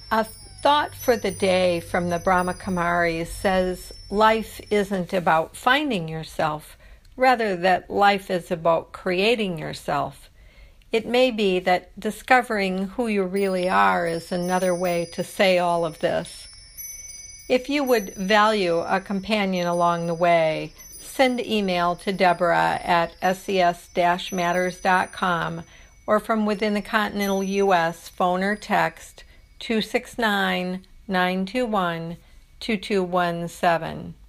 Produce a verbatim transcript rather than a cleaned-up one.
A thought for the day from the Brahma Kumaris says life isn't about finding yourself, rather that life is about creating yourself. It may be that discovering who you really are is another way to say all of this. If you would value a companion along the way, send email to Deborah at s e s dash matters dot com or from within the continental U S, phone or text two six nine, nine two one, two two one seven.